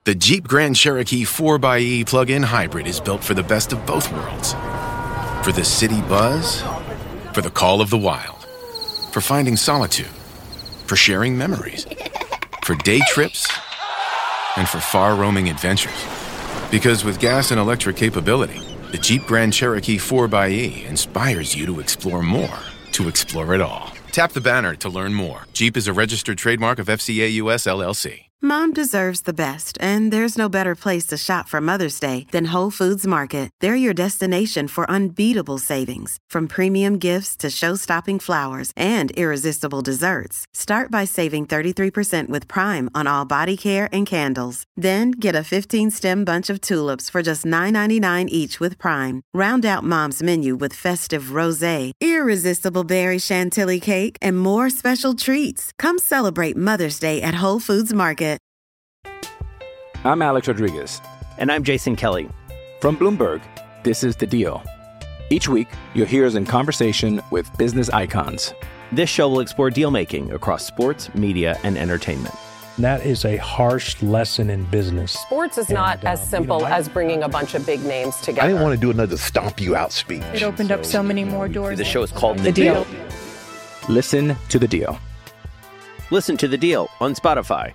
The Jeep Grand Cherokee 4xe plug-in hybrid is built for the best of both worlds. For the city buzz, for the call of the wild, for finding solitude, for sharing memories, for day trips, and for far-roaming adventures. Because with gas and electric capability, the Jeep Grand Cherokee 4xe inspires you to explore more, to explore it all. Tap the banner to learn more. Jeep is a registered trademark of FCA US LLC. Mom deserves the best, and there's no better place to shop for Mother's Day than Whole Foods Market. They're your destination for unbeatable savings, from premium gifts to show-stopping flowers and irresistible desserts. Start by saving 33% with Prime on all body care and candles. Then get a 15-stem bunch of tulips for just $9.99 each with Prime. Round out Mom's menu with festive rosé, irresistible berry chantilly cake, and more special treats. Come celebrate Mother's Day at Whole Foods Market. I'm Alex Rodriguez. And I'm Jason Kelly. From Bloomberg, this is The Deal. Each week, you'll hear us in conversation with business icons. This show will explore deal-making across sports, media, and entertainment. That is a harsh lesson in business. Sports is not as simple as bringing a bunch of big names together. I didn't want to do another stomp you out speech. It opened up so many more doors. The show is called The Deal. Listen to The Deal. Listen to The Deal on Spotify.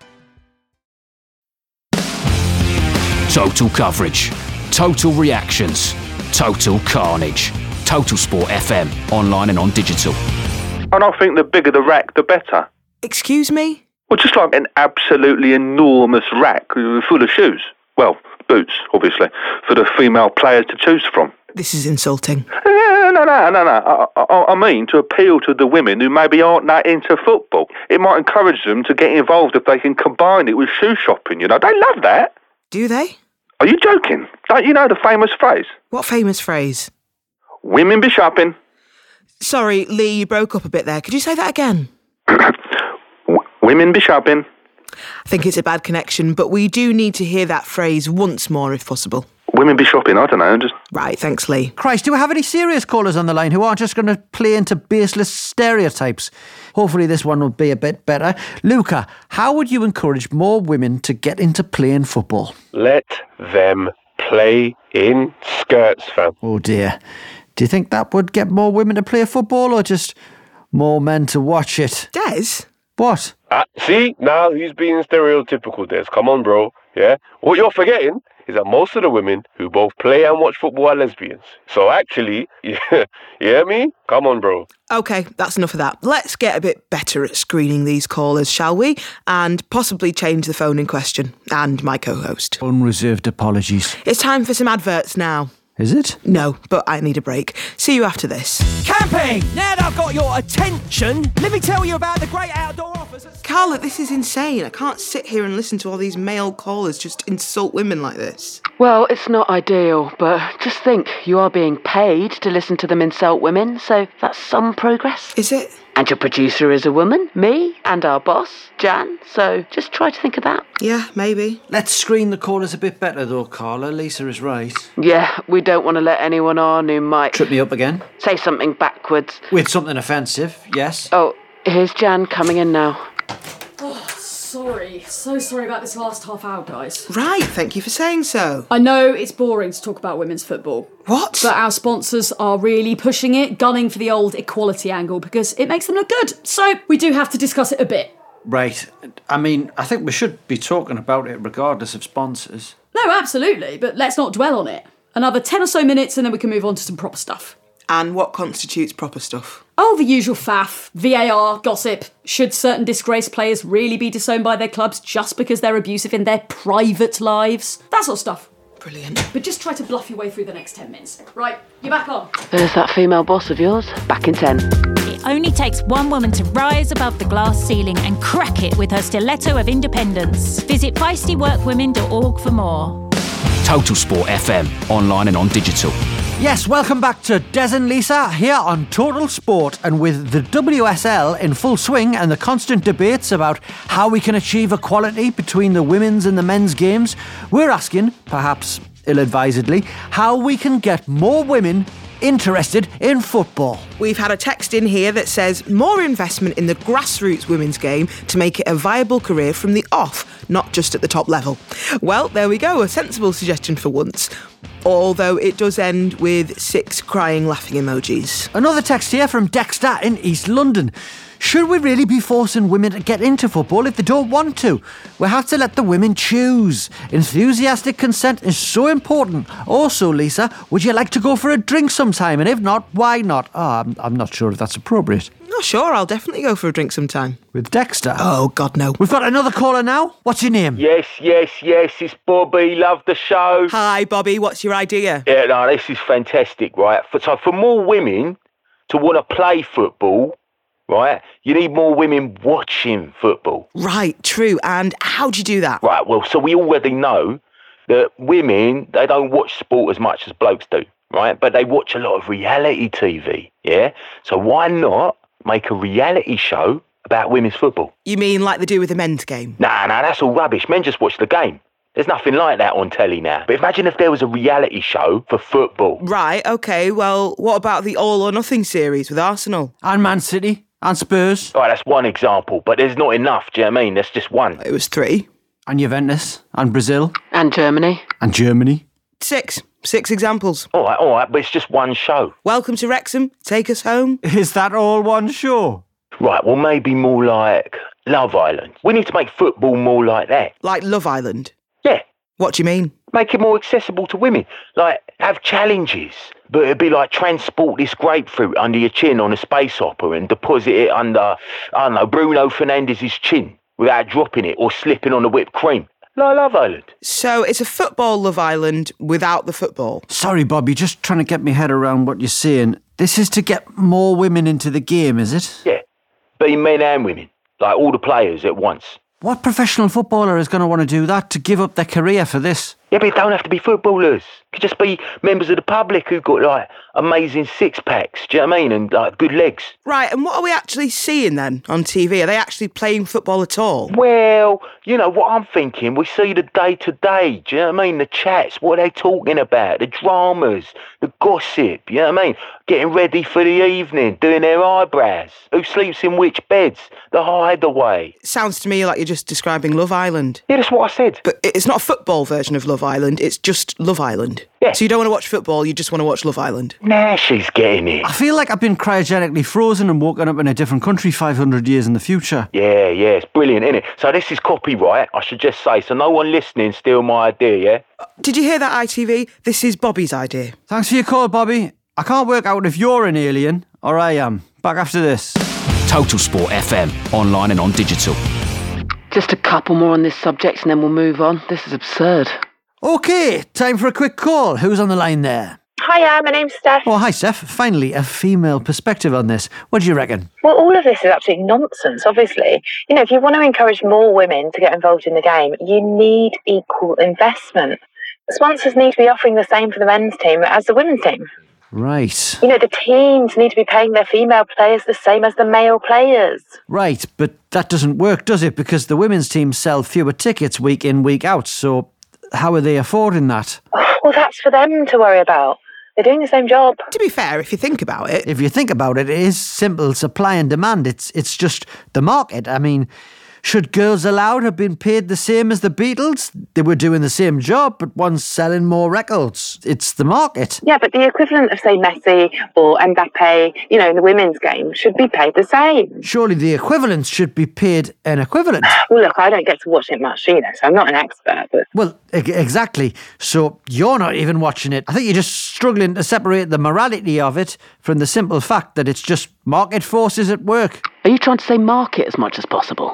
Total coverage, total reactions, total carnage. Total Sport FM, online and on digital. And I think the bigger the rack, the better. Excuse me? Well, just like an absolutely enormous rack full of shoes. Well, boots, obviously, for the female players to choose from. This is insulting. No. I mean to appeal to the women who maybe aren't that into football. It might encourage them to get involved if they can combine it with shoe shopping, you know. They love that. Do they? Are you joking? Don't you know the famous phrase? What famous phrase? Women be shopping. Sorry, Lee, you broke up a bit there. Could you say that again? Women be shopping. I think it's a bad connection, but we do need to hear that phrase once more if possible. Women be shopping, I don't know, just... Right, thanks, Lee. Christ, do we have any serious callers on the line who aren't just going to play into baseless stereotypes? Hopefully this one will be a bit better. Luca, how would you encourage more women to get into playing football? Let them play in skirts, fam. Oh dear. Do you think that would get more women to play football or just more men to watch it? Des? What? See, now he's being stereotypical, Des. Come on, bro. Yeah? What you're forgetting is that most of the women who both play and watch football are lesbians. So actually, you hear me? Come on, bro. OK, that's enough of that. Let's get a bit better at screening these callers, shall we? And possibly change the phone in question. And my co-host. Unreserved apologies. It's time for some adverts now. Is it? No, but I need a break. See you after this. Camping! Now that I've got your attention, let me tell you about the great outdoor offers. Carla, this is insane. I can't sit here and listen to all these male callers just insult women like this. Well, it's not ideal, but just think, you are being paid to listen to them insult women, so that's some progress. Is it? And your producer is a woman, me, and our boss, Jan, so just try to think of that. Yeah, maybe. Let's screen the callers a bit better though, Carla. Lisa is right. Yeah, we don't want to let anyone on who might... Trip me up again? Say something backwards. With something offensive, yes. Oh, here's Jan coming in now. Oh, sorry. So sorry about this last half hour, guys. Right, thank you for saying so. I know it's boring to talk about women's football. What? But our sponsors are really pushing it, gunning for the old equality angle because it makes them look good. So we do have to discuss it a bit. Right. I mean, I think we should be talking about it regardless of sponsors. No, absolutely, but let's not dwell on it. Another 10 or so minutes and then we can move on to some proper stuff. And what constitutes proper stuff? Oh, the usual faff, VAR, gossip. Should certain disgraced players really be disowned by their clubs just because they're abusive in their private lives? That sort of stuff. Brilliant. But just try to bluff your way through the next 10 minutes. Right, you're back on. There's that female boss of yours. Back in 10. It only takes one woman to rise above the glass ceiling and crack it with her stiletto of independence. Visit feistyworkwomen.org for more. Total Sport FM, online and on digital. Yes, welcome back to Des and Lisa here on Total Sport, and with the WSL in full swing and the constant debates about how we can achieve equality between the women's and the men's games, we're asking, perhaps ill-advisedly, how we can get more women interested in football. We've had a text in here that says more investment in the grassroots women's game to make it a viable career from the off, not just at the top level. Well, there we go, a sensible suggestion for once. Although it does end with 6 crying laughing emojis. Another text here from Dexter in East London. Should we really be forcing women to get into football if they don't want to? We have to let the women choose. Enthusiastic consent is so important. Also, Lisa, would you like to go for a drink sometime? And if not, why not? Oh, I'm not sure if that's appropriate. Oh, sure, I'll definitely go for a drink sometime. With Dexter? Oh, God, no. We've got another caller now. What's your name? Yes, it's Bobby. Love the show. Hi, Bobby. What's your idea? Yeah, no, this is fantastic, right? So for more women to want to play football, right, you need more women watching football. Right, true. And how do you do that? Right, well, so we already know that women, they don't watch sport as much as blokes do, right? But they watch a lot of reality TV, yeah? So why not make a reality show about women's football? You mean like they do with the men's game? Nah, that's all rubbish. Men just watch the game. There's nothing like that on telly now. But imagine if there was a reality show for football. Right, OK, well, what about the All or Nothing series with Arsenal? And Man City? And Spurs? All right, that's one example, but there's not enough, do you know what I mean? That's just one. It was 3. And Juventus? And Brazil? And Germany? And Germany? 6 examples. All right, but it's just one show. Welcome to Wrexham. Take us home. Is that all one show? Right, well, maybe more like Love Island. We need to make football more like that. Like Love Island? Yeah. What do you mean? Make it more accessible to women. Like, have challenges. But it'd be like transport this grapefruit under your chin on a space opera and deposit it under, I don't know, Bruno Fernandez's chin without dropping it or slipping on the whipped cream. Like Love Island. So it's a football Love Island without the football? Sorry, Bobby, just trying to get my head around what you're saying. This is to get more women into the game, is it? Yeah. Be men and women. Like all the players at once. What professional footballer is going to want to do that, to give up their career for this? Yeah, but it don't have to be footballers. It could just be members of the public who've got, like, amazing six-packs, do you know what I mean? And, like, good legs. Right, and what are we actually seeing, then, on TV? Are they actually playing football at all? Well, you know, what I'm thinking, we see the day-to-day, do you know what I mean? The chats, what are they talking about? The dramas, the gossip, you know what I mean? Getting ready for the evening, doing their eyebrows. Who sleeps in which beds? The hideaway. Sounds to me like you're just describing Love Island. Yeah, that's what I said. But it's not a football version of Love Island, it's just Love Island. Yeah. So you don't want to watch football, you just want to watch Love Island. Nah, she's getting it. I feel like I've been cryogenically frozen and woken up in a different country 500 years in the future. Yeah, it's brilliant, isn't it? So this is copyright, I should just say, so no one listening steal my idea, yeah? Did you hear that, ITV? This is Bobby's idea. Thanks for your call, Bobby. I can't work out if you're an alien or I am. Back after this. Total Sport FM, online and on digital. Just a couple more on this subject and then we'll move on. This is absurd. OK, time for a quick call. Who's on the line there? Hiya, my name's Steph. Oh, hi, Steph. Finally, a female perspective on this. What do you reckon? Well, all of this is absolute nonsense, obviously. You know, if you want to encourage more women to get involved in the game, you need equal investment. Sponsors need to be offering the same for the men's team as the women's team. Right. You know, the teams need to be paying their female players the same as the male players. Right, but that doesn't work, does it? Because the women's teams sell fewer tickets week in, week out, so how are they affording that? Well, that's for them to worry about. They're doing the same job. To be fair, if you think about it... If you think about it, it is simple supply and demand. It's just the market. I mean, should Girls Aloud have been paid the same as the Beatles? They were doing the same job, but one's selling more records. It's the market. Yeah, but the equivalent of, say, Messi or Mbappe, you know, in the women's game, should be paid the same. Surely the equivalents should be paid an equivalent. Well, look, I don't get to watch it much either, so I'm not an expert. But well, exactly. So you're not even watching it. I think you're just struggling to separate the morality of it from the simple fact that it's just market forces at work. Are you trying to say market as much as possible?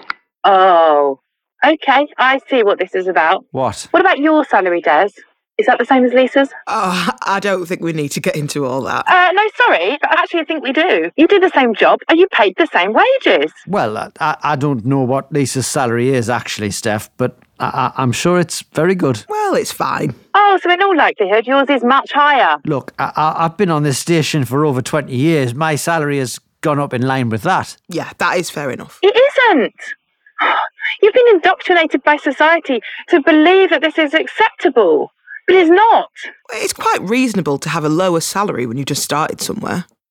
Oh, okay, I see what this is about. What? What about your salary, Des? Is that the same as Lisa's? Oh, I don't think we need to get into all that. No, sorry, but actually I think we do. You do the same job. Are you paid the same wages? Well, I don't know what Lisa's salary is actually, Steph, but I'm sure it's very good. Well, it's fine. Oh, so in all likelihood, yours is much higher. Look, I've been on this station for over 20 years. My salary has gone up in line with that. Yeah, that is fair enough. It isn't. You've been indoctrinated by society to believe that this is acceptable, but it's not. It's quite reasonable to have a lower salary when you just started somewhere.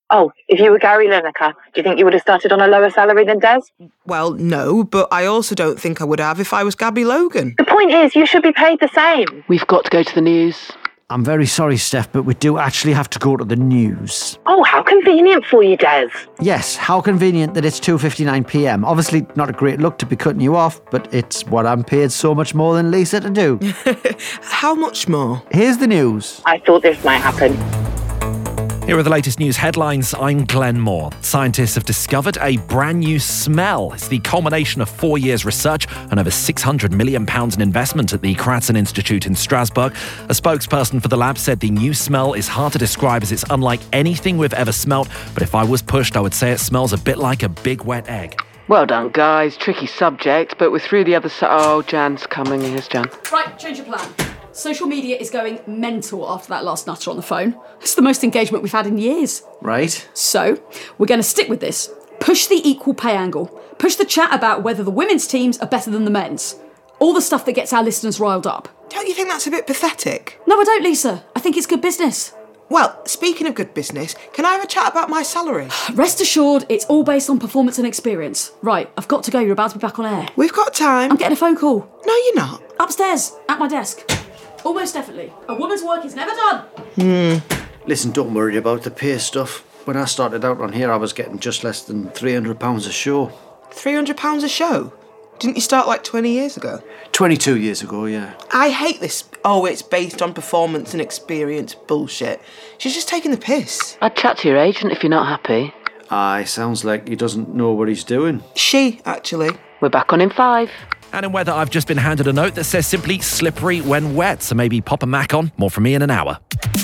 Oh, if you were Gary Lineker, do you think you would have started on a lower salary than Des? Well, no, but I also don't think I would have if I was Gabby Logan. The point is, you should be paid the same. We've got to go to the news. I'm very sorry, Steph, but we do actually have to go to the news. Oh, how convenient for you, Des. Yes, how convenient that it's 2:59pm. Obviously, not a great look to be cutting you off, but it's what I'm paid so much more than Lisa to do. How much more? Here's the news. I thought this might happen. Here are the latest news headlines. I'm Glenn Moore. Scientists have discovered a brand new smell. It's the culmination of 4 years' research and over £600 million in investment at the Kratzen Institute in Strasbourg. A spokesperson for the lab said the new smell is hard to describe as it's unlike anything we've ever smelt, but if I was pushed, I would say it smells a bit like a big wet egg. Well done, guys. Tricky subject, but we're through the other side. Oh, Jan's coming. Here's Jan. Right, change your plan. Social media is going mental after that last nutter on the phone. It's the most engagement we've had in years. Right. So, we're going to stick with this. Push the equal pay angle. Push the chat about whether the women's teams are better than the men's. All the stuff that gets our listeners riled up. Don't you think that's a bit pathetic? No, I don't, Lisa. I think it's good business. Well, speaking of good business, can I have a chat about my salary? Rest assured, it's all based on performance and experience. Right, I've got to go. You're about to be back on air. We've got time. I'm getting a phone call. No, you're not. Upstairs, at my desk. Almost definitely. A woman's work is never done. Listen, don't worry about the pay stuff. When I started out on here, I was getting just less than £300 a show. £300 a show? Didn't you start like 20 years ago? 22 years ago, yeah. I hate this, it's based on performance and experience bullshit. She's just taking the piss. I'd chat to your agent if you're not happy. Aye, sounds like he doesn't know what he's doing. She, actually. We're back on in 5. And in weather, I've just been handed a note that says simply slippery when wet, so maybe pop a Mac on. More from me in an hour.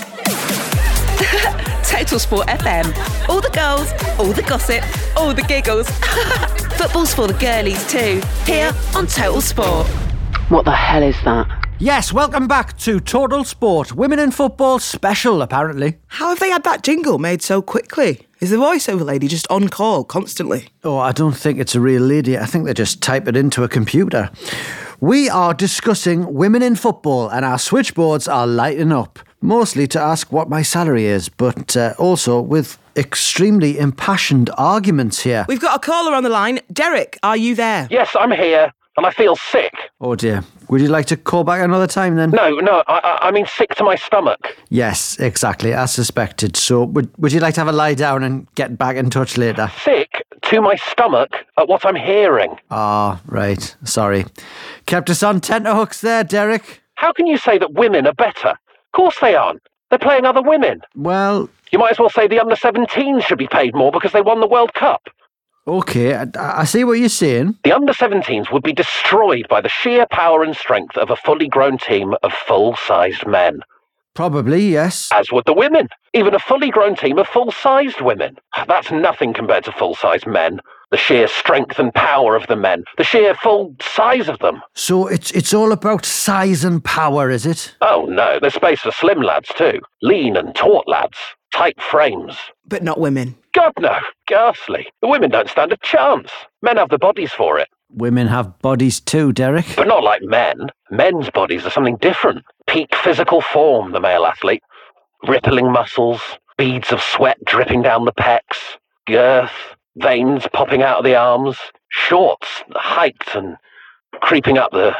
Total Sport FM. All the goals, all the gossip, all the giggles. Football's for the girlies too, here on Total Sport. What the hell is that? Yes, welcome back to Total Sport. Women in Football special, apparently. How have they had that jingle made so quickly? Is the voiceover lady just on call constantly? Oh, I don't think it's a real lady. I think they just type it into a computer. We are discussing women in football and our switchboards are lighting up. Mostly to ask what my salary is, but also with extremely impassioned arguments here. We've got a caller on the line. Derek, are you there? Yes, I'm here, and I feel sick. Oh dear. Would you like to call back another time then? No, I mean sick to my stomach. Yes, exactly, as suspected. So would you like to have a lie down and get back in touch later? Sick to my stomach at what I'm hearing. Ah, right. Sorry. Kept us on tenterhooks there, Derek. How can you say that women are better? Of course they aren't. They're playing other women. Well... You might as well say the under-17s should be paid more because they won the World Cup. OK, I see what you're saying. The under-17s would be destroyed by the sheer power and strength of a fully grown team of full-sized men. Probably, yes. As would the women. Even a fully grown team of full-sized women. That's nothing compared to full-sized men. The sheer strength and power of the men. The sheer full size of them. So it's all about size and power, is it? Oh no, there's space for slim lads too. Lean and taut lads. Tight frames. But not women. God no, ghastly. The women don't stand a chance. Men have the bodies for it. Women have bodies too, Derek. But not like men. Men's bodies are something different. Peak physical form, the male athlete. Rippling muscles, beads of sweat dripping down the pecs, girth, veins popping out of the arms, shorts hiked and creeping up the...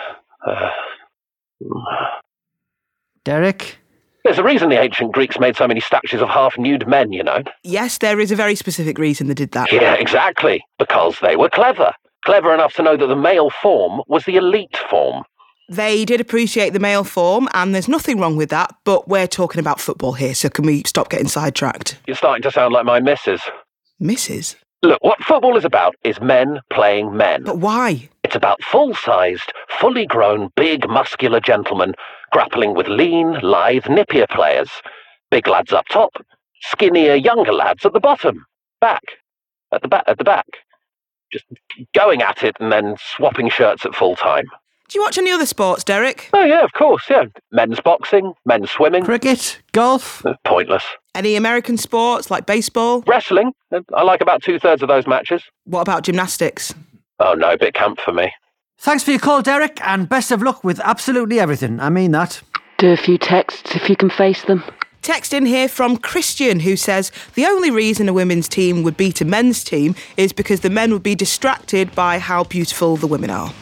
Derek? There's a reason the ancient Greeks made so many statues of half-nude men, you know. Yes, there is a very specific reason they did that. Yeah, exactly. Because they were clever. Clever enough to know that the male form was the elite form. They did appreciate the male form, and there's nothing wrong with that, but we're talking about football here, so can we stop getting sidetracked? You're starting to sound like my missus. Missus? Look, what football is about is men playing men. But why? It's about full-sized, fully grown, big, muscular gentlemen grappling with lean, lithe, nippier players. Big lads up top, skinnier, younger lads at the bottom. At the back. Just going at it and then swapping shirts at full time. Do you watch any other sports, Derek? Oh, yeah, of course, yeah. Men's boxing, men's swimming. Cricket, golf? Pointless. Any American sports, like baseball? Wrestling. I like about 2/3 of those matches. What about gymnastics? Oh, no, a bit camp for me. Thanks for your call, Derek, and best of luck with absolutely everything. I mean that. Do a few texts if you can face them. Text in here from Christian, who says, the only reason a women's team would beat a men's team is because the men would be distracted by how beautiful the women are.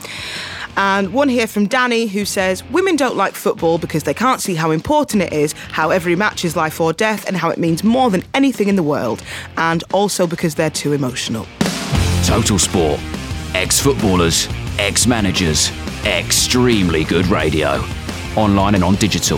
And one here from Danny, who says, women don't like football because they can't see how important it is, how every match is life or death, and how it means more than anything in the world, and also because they're too emotional. Total Sport. Ex-footballers, ex-managers, extremely good radio. Online and on digital.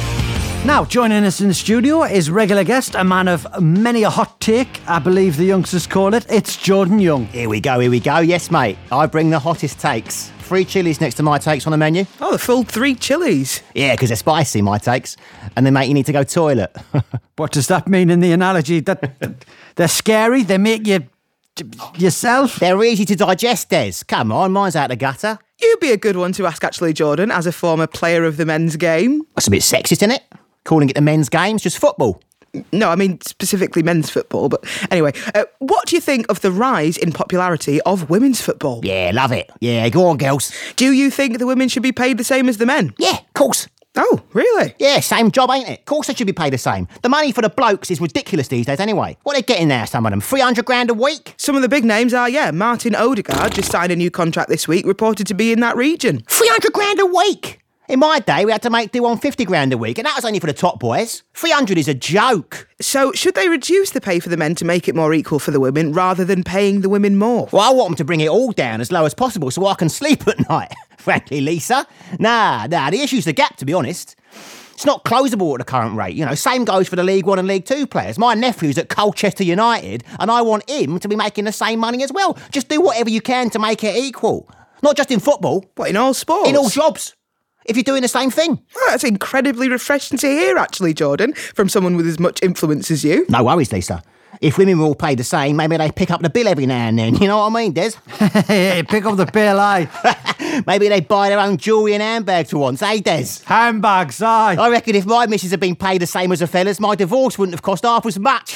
Now, joining us in the studio is regular guest, a man of many a hot take, I believe the youngsters call it. It's Jordan Young. Here we go. Yes, mate. I bring the hottest takes. 3 chilies next to my takes on the menu. Oh, the full 3 chilies. Yeah, because they're spicy, my takes. And they make you need to go toilet. What does that mean in the analogy? That they're scary? They make you yourself? They're easy to digest, Des. Come on, mine's out the gutter. You'd be a good one to ask, actually, Jordan, as a former player of the men's game. That's a bit sexist, isn't it? Calling it the men's game, it's just football. No, I mean specifically men's football. But anyway, what do you think of the rise in popularity of women's football? Yeah, love it. Yeah, go on, girls. Do you think the women should be paid the same as the men? Yeah, of course. Oh, really? Yeah, same job, ain't it? Of course they should be paid the same. The money for the blokes is ridiculous these days anyway. What are they getting now, some of them? 300 grand a week? Some of the big names are, Martin Odegaard just signed a new contract this week, reported to be in that region. 300 grand a week? In my day, we had to make do on 50 grand a week, and that was only for the top boys. 300 is a joke. So, should they reduce the pay for the men to make it more equal for the women, rather than paying the women more? Well, I want them to bring it all down as low as possible so I can sleep at night. Frankly, Lisa. Nah, the issue's the gap, to be honest. It's not closable at the current rate. You know, same goes for the League 1 and League 2 players. My nephew's at Colchester United, and I want him to be making the same money as well. Just do whatever you can to make it equal. Not just in football. But in all sports? In all jobs. If you're doing the same thing. Well, that's incredibly refreshing to hear, actually, Jordan, from someone with as much influence as you. No worries, Lisa. If women were all paid the same, maybe they pick up the bill every now and then. You know what I mean, Des? Pick up the bill, aye. Maybe they buy their own jewellery and handbags for once, eh, Des? Handbags, aye. I reckon if my missus had been paid the same as a fella's, my divorce wouldn't have cost half as much.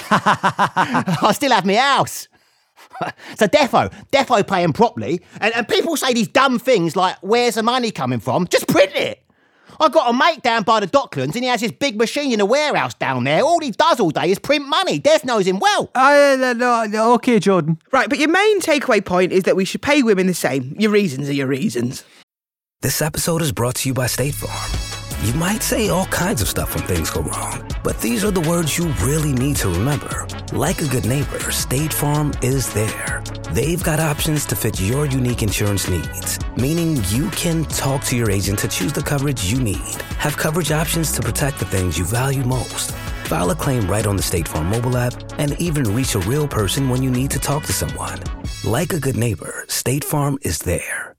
I still have my house. So defo pay them properly. And people say these dumb things like, where's the money coming from? Just print it. I've got a mate down by the Docklands and he has this big machine in a warehouse down there. All he does all day is print money. Des knows him well. No, OK, Jordan. Right, but your main takeaway point is that we should pay women the same. Your reasons are your reasons. This episode is brought to you by State Farm. You might say all kinds of stuff when things go wrong, but these are the words you really need to remember. Like a good neighbor, State Farm is there. They've got options to fit your unique insurance needs, meaning you can talk to your agent to choose the coverage you need. Have coverage options to protect the things you value most. File a claim right on the State Farm mobile app and even reach a real person when you need to talk to someone. Like a good neighbor, State Farm is there.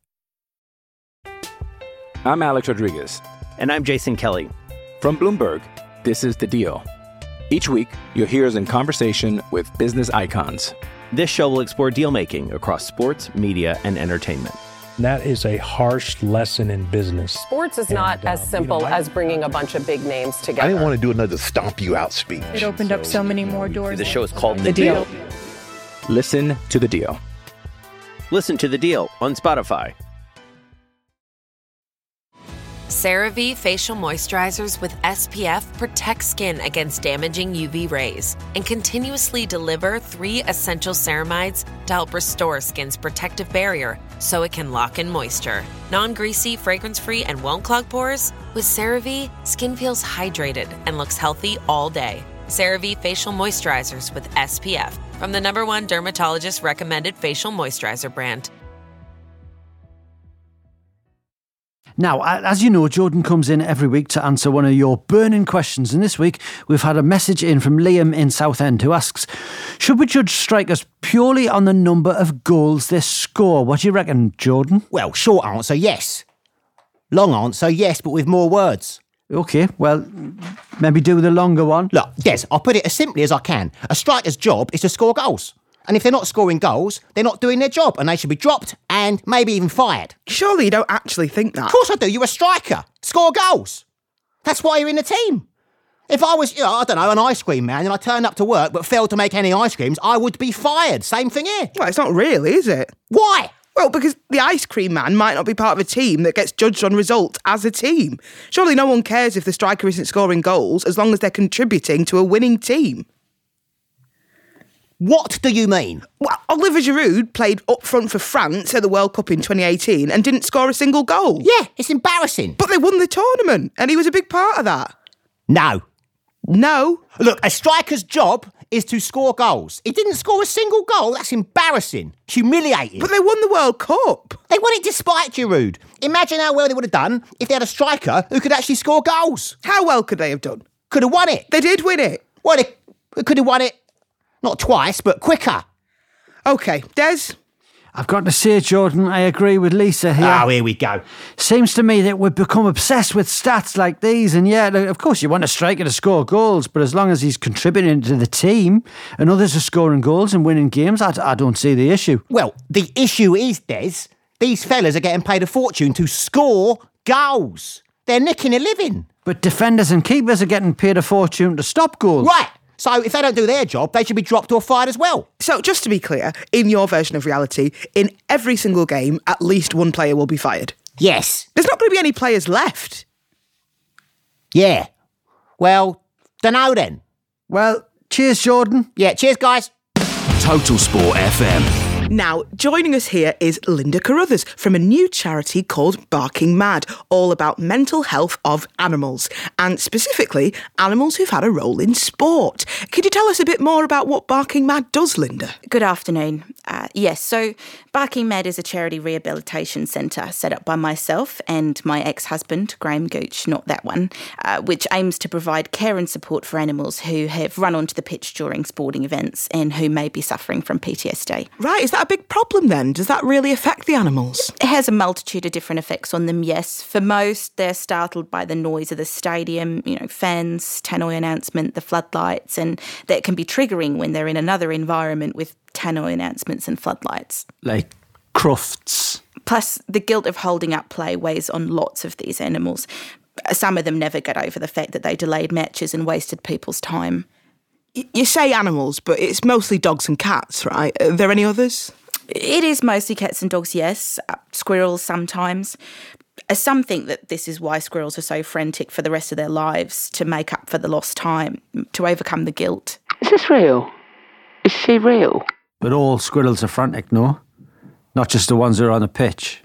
I'm Alex Rodriguez. And I'm Jason Kelly. From Bloomberg, this is The Deal. Each week, you'll hear us in conversation with business icons. This show will explore deal-making across sports, media, and entertainment. That is a harsh lesson in business. Sports is not as simple as bringing a bunch of big names together. I didn't want to do another stomp you out speech. It opened up so many more doors. The show is called The Deal. Listen to The Deal. Listen to The Deal on Spotify. CeraVe Facial Moisturizers with SPF protect skin against damaging UV rays and continuously deliver 3 essential ceramides to help restore skin's protective barrier so it can lock in moisture. Non-greasy, fragrance-free, and won't clog pores? With CeraVe, skin feels hydrated and looks healthy all day. CeraVe Facial Moisturizers with SPF from the #1 dermatologist recommended facial moisturizer brand. Now, as you know, Jordan comes in every week to answer one of your burning questions. And this week, we've had a message in from Liam in Southend who asks, should we judge strikers purely on the number of goals they score? What do you reckon, Jordan? Well, short answer, yes. Long answer, yes, but with more words. OK, well, maybe do the longer one. Look, Des, I'll put it as simply as I can. A striker's job is to score goals. And if they're not scoring goals, they're not doing their job and they should be dropped and maybe even fired. Surely you don't actually think that. Of course I do. You're a striker. Score goals. That's why you're in the team. If I was, I don't know, an ice cream man and I turned up to work but failed to make any ice creams, I would be fired. Same thing here. Well, it's not really, is it? Why? Well, because the ice cream man might not be part of a team that gets judged on results as a team. Surely no one cares if the striker isn't scoring goals as long as they're contributing to a winning team. What do you mean? Well, Olivier Giroud played up front for France at the World Cup in 2018 and didn't score a single goal. Yeah, it's embarrassing. But they won the tournament and he was a big part of that. No. No. Look, a striker's job is to score goals. He didn't score a single goal. That's embarrassing. Humiliating. But they won the World Cup. They won it despite Giroud. Imagine how well they would have done if they had a striker who could actually score goals. How well could they have done? Could have won it. They did win it. Well, they could have won it, not twice, but quicker. OK, Des? I've got to say, Jordan, I agree with Lisa here. Oh, here we go. Seems to me that we've become obsessed with stats like these, and yeah, of course you want a striker to score goals, but as long as he's contributing to the team and others are scoring goals and winning games, I don't see the issue. Well, the issue is, Des, these fellas are getting paid a fortune to score goals. They're nicking a living. But defenders and keepers are getting paid a fortune to stop goals. Right. So if they don't do their job, they should be dropped or fired as well. So just to be clear, in your version of reality, in every single game, at least one player will be fired. Yes. There's not going to be any players left. Yeah. Well, dunno then. Well, cheers, Jordan. Yeah, cheers, guys. Total Sport FM. Now, joining us here is Linda Carruthers from a new charity called Barking Mad, all about mental health of animals, and specifically animals who've had a role in sport. Could you tell us a bit more about what Barking Mad does, Linda? Good afternoon. Yes, so Barking Mad is a charity rehabilitation centre set up by myself and my ex-husband, Graham Gooch, not that one, which aims to provide care and support for animals who have run onto the pitch during sporting events and who may be suffering from PTSD. Right, is that a big problem then? Does that really affect the animals? It has a multitude of different effects on them, yes. For most, they're startled by the noise of the stadium, fans, tannoy announcement, the floodlights, and that can be triggering when they're in another environment with tannoy announcements and floodlights. Like Crufts. Plus, the guilt of holding up play weighs on lots of these animals. Some of them never get over the fact that they delayed matches and wasted people's time. You say animals, but it's mostly dogs and cats, right? Are there any others? It is mostly cats and dogs, yes. Squirrels sometimes. Some think that this is why squirrels are so frantic for the rest of their lives, to make up for the lost time, to overcome the guilt. Is this real? Is she real? But all squirrels are frantic, no? Not just the ones that are on the pitch.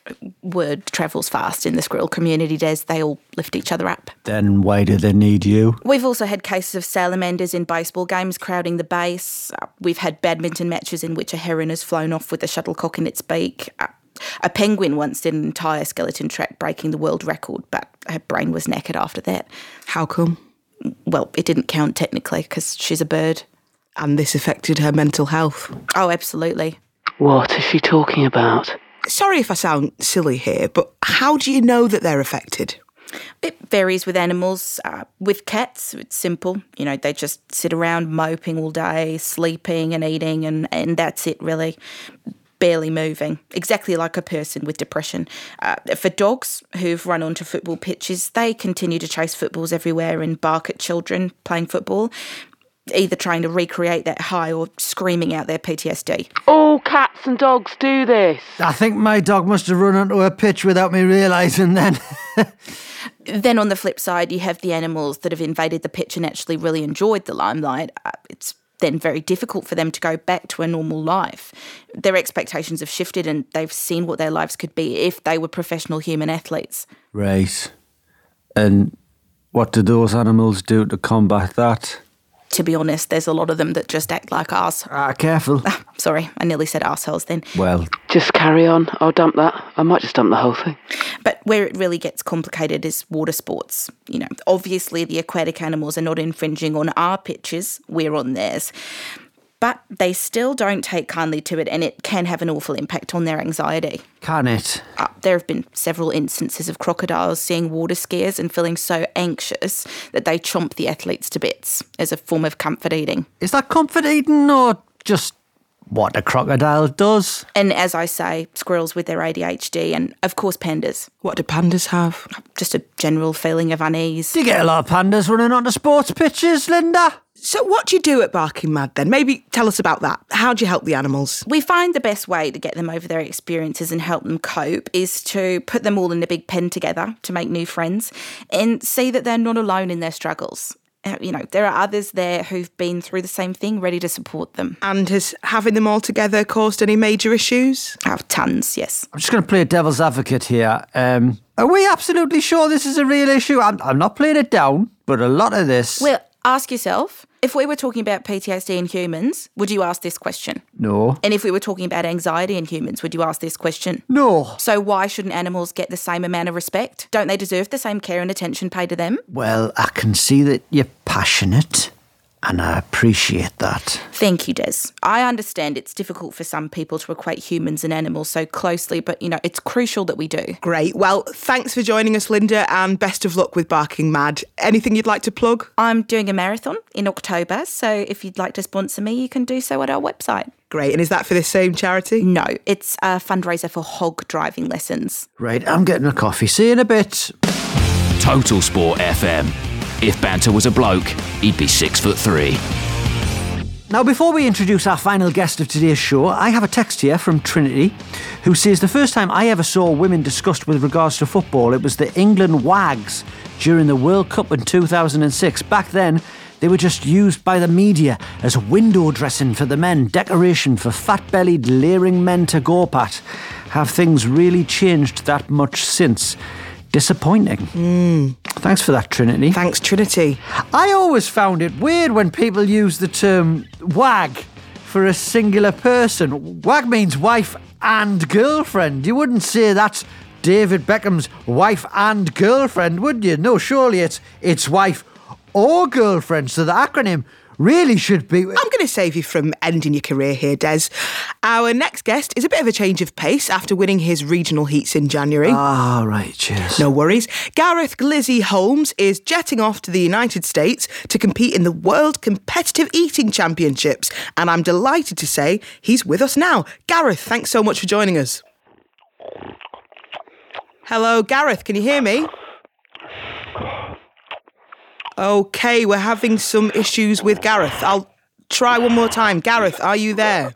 Word travels fast in the squirrel community, Des. They all lift each other up. Then why do they need you? We've also had cases of salamanders in baseball games crowding the base. We've had badminton matches in which a heron has flown off with a shuttlecock in its beak. A penguin once did an entire skeleton track, breaking the world record, but her brain was knackered after that. How come? Well, it didn't count technically because she's a bird. And this affected her mental health? Oh, absolutely. What is she talking about? Sorry if I sound silly here, but how do you know that they're affected? It varies with animals. With cats, it's simple. They just sit around moping all day, sleeping and eating, and that's it, really. Barely moving, exactly like a person with depression. For dogs who've run onto football pitches, they continue to chase footballs everywhere and bark at children playing football, either trying to recreate that high or screaming out their PTSD. All cats and dogs do this. I think my dog must have run onto a pitch without me realising then. Then on the flip side, you have the animals that have invaded the pitch and actually really enjoyed the limelight. It's then very difficult for them to go back to a normal life. Their expectations have shifted and they've seen what their lives could be if they were professional human athletes. Right. And what do those animals do to combat that? To be honest, there's a lot of them that just act like arse. Careful. Sorry, I nearly said arseholes then. Well, just carry on. I'll dump that. I might just dump the whole thing. But where it really gets complicated is water sports. Obviously the aquatic animals are not infringing on our pitches, we're on theirs. But they still don't take kindly to it, and it can have an awful impact on their anxiety. Can it? There have been several instances of crocodiles seeing water skiers and feeling so anxious that they chomp the athletes to bits as a form of comfort eating. Is that comfort eating or just what a crocodile does. And as I say, squirrels with their ADHD and, of course, pandas. What do pandas have? Just a general feeling of unease. Do you get a lot of pandas running onto sports pitches, Linda? So what do you do at Barking Mad then? Maybe tell us about that. How do you help the animals? We find the best way to get them over their experiences and help them cope is to put them all in a big pen together to make new friends and see that they're not alone in their struggles. You know, there are others there who've been through the same thing, ready to support them. And has having them all together caused any major issues? Oh, tons, yes. I'm just going to play devil's advocate here. Are we absolutely sure this is a real issue? I'm not playing it down, but a lot of this... Well, ask yourself, if we were talking about PTSD in humans, would you ask this question? No. And if we were talking about anxiety in humans, would you ask this question? No. So why shouldn't animals get the same amount of respect? Don't they deserve the same care and attention paid to them? Well, I can see that you're passionate, and I appreciate that. Thank you, Des. I understand it's difficult for some people to equate humans and animals so closely, but, you know, it's crucial that we do. Great. Well, thanks for joining us, Linda, and best of luck with Barking Mad. Anything you'd like to plug? I'm doing a marathon in October, so if you'd like to sponsor me, you can do so at our website. Great. And is that for the same charity? No, it's a fundraiser for hog driving lessons. Right, I'm getting a coffee. See you in a bit. Total Sport FM. If Banter was a bloke, he'd be 6'3". Now, before we introduce our final guest of today's show, I have a text here from Trinity, who says the first time I ever saw women discussed with regards to football, it was the England Wags during the World Cup in 2006. Back then, they were just used by the media as window dressing for the men, decoration for fat-bellied, leering men to go at. Have things really changed that much since? Disappointing. Thanks for that, Trinity. Thanks, Trinity. I always found it weird when people use the term wag for a singular person. Wag means wife and girlfriend. You wouldn't say that's David Beckham's wife and girlfriend, would you? No, surely it's wife or girlfriend. So the acronym really should be... I'm going to save you from ending your career here, Des. Our next guest is a bit of a change of pace after winning his regional heats in January. Ah, right, cheers. No worries. Gareth Glizzy Holmes is jetting off to the United States to compete in the World Competitive Eating Championships, and I'm delighted to say he's with us now. Gareth, thanks so much for joining us. Hello, Gareth, can you hear me? OK, we're having some issues with Gareth. I'll try one more time. Gareth, are you there?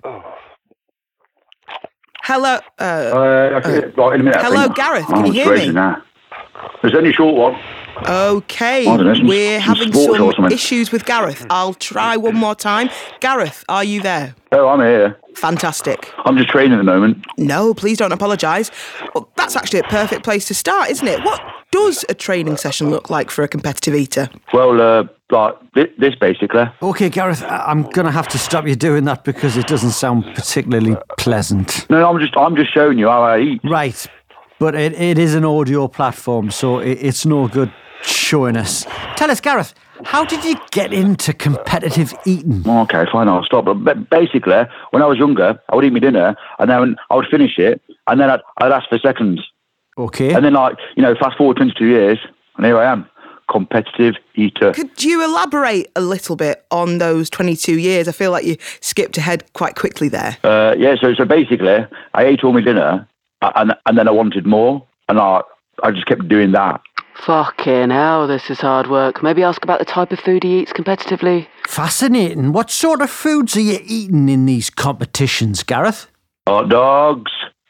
Hello. Right, in a minute, hello, Gareth, can you hear me? Now. There's only a short one. OK, we're having some issues with Gareth. I'll try one more time. Gareth, are you there? Oh, I'm here. Fantastic. I'm just training at the moment. No, please don't apologise. Well, that's actually a perfect place to start, isn't it? What does a training session look like for a competitive eater? Well, like this basically. OK, Gareth, I'm going to have to stop you doing that because it doesn't sound particularly pleasant. No, I'm just showing you how I eat. Right, but it is an audio platform, so it's no good showing us. Tell us, Gareth, how did you get into competitive eating? OK, fine, I'll stop. But basically, when I was younger, I would eat my dinner, and then I would finish it, and then I'd ask for seconds. OK. And then, fast forward 22 years, and here I am, competitive eater. Could you elaborate a little bit on those 22 years? I feel like you skipped ahead quite quickly there. Yeah, so basically, I ate all my dinner, and then I wanted more, and I just kept doing that. Fucking hell, this is hard work. Maybe ask about the type of food he eats competitively. Fascinating. What sort of foods are you eating in these competitions, Gareth? Hot dogs.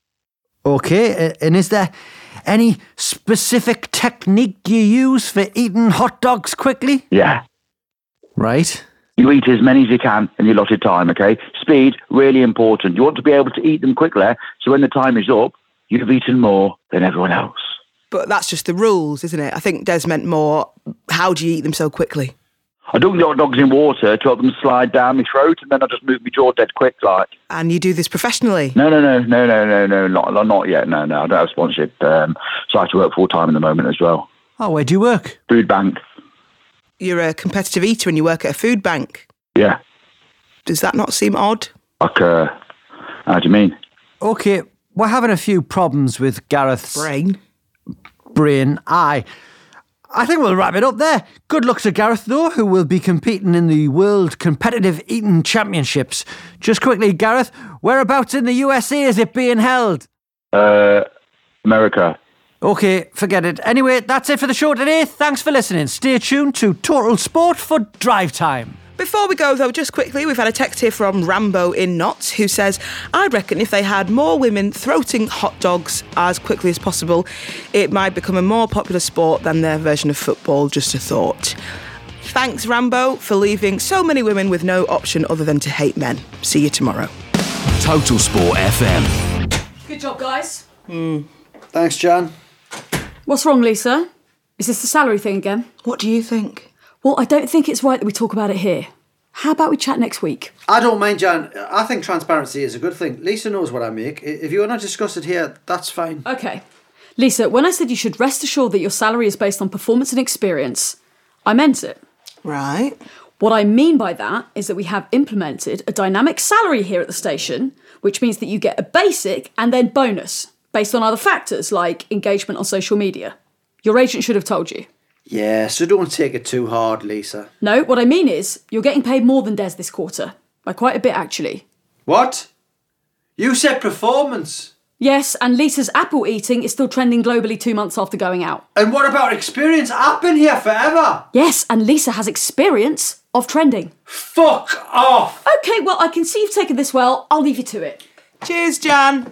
OK, and is there any specific technique you use for eating hot dogs quickly? Yeah. Right. You eat as many as you can in your allotted time, OK? Speed, really important. You want to be able to eat them quickly, so when the time is up, you've eaten more than everyone else. But that's just the rules, isn't it? I think Des meant more, how do you eat them so quickly? I dunk the hot dogs in water to help them slide down my throat, and then I just move my jaw dead quick, like. And you do this professionally? No, not yet. No, I don't have sponsorship. So I have to work full-time at the moment as well. Oh, where do you work? Food bank. You're a competitive eater and you work at a food bank? Yeah. Does that not seem odd? How do you mean? OK, we're having a few problems with Gareth's... Brain. I I think we'll wrap it up there. Good luck to Gareth, though, who will be competing in the World Competitive Eating Championships. Just quickly, Gareth, whereabouts in the USA is it being held? America. OK, forget it. Anyway, that's it for the show today. Thanks for listening. Stay tuned to Total Sport for Drive Time. Before we go, though, just quickly, we've had a text here from Rambo in Notts who says, I reckon if they had more women throating hot dogs as quickly as possible, it might become a more popular sport than their version of football. Just a thought. Thanks, Rambo, for leaving so many women with no option other than to hate men. See you tomorrow. Total Sport FM. Good job, guys. Thanks, Jan. What's wrong, Lisa? Is this the salary thing again? What do you think? Well, I don't think it's right that we talk about it here. How about we chat next week? I don't mind, Jan. I think transparency is a good thing. Lisa knows what I make. If you want to discuss it here, that's fine. OK. Lisa, when I said you should rest assured that your salary is based on performance and experience, I meant it. Right. What I mean by that is that we have implemented a dynamic salary here at the station, which means that you get a basic and then bonus, based on other factors like engagement on social media. Your agent should have told you. Yeah, so don't take it too hard, Lisa. No, what I mean is, you're getting paid more than Des this quarter. By quite a bit, actually. What? You said performance. Yes, and Lisa's apple eating is still trending globally 2 months after going out. And what about experience? I've been here forever. Yes, and Lisa has experience of trending. Fuck off! OK, well, I can see you've taken this well. I'll leave you to it. Cheers, Jan.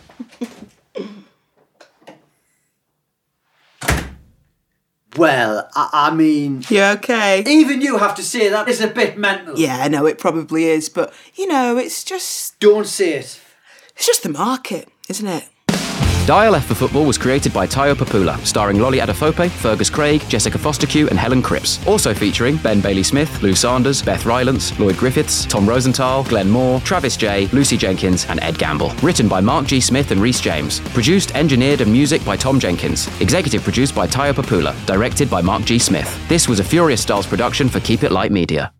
Well, I mean... You okay? Even you have to say that is a bit mental. Yeah, I know, it probably is, but, you know, it's just... Don't say it. It's just the market, isn't it? Dial F for Football was created by Tayo Papula, starring Lolly Adefope, Fergus Craig, Jessica Foster-Q and Helen Cripps. Also featuring Ben Bailey-Smith, Lou Sanders, Beth Rylance, Lloyd Griffiths, Tom Rosenthal, Glenn Moore, Travis J, Lucy Jenkins and Ed Gamble. Written by Mark G. Smith and Rhys James. Produced, engineered and music by Tom Jenkins. Executive produced by Tayo Papula. Directed by Mark G. Smith. This was a Furious Styles production for Keep It Light Media.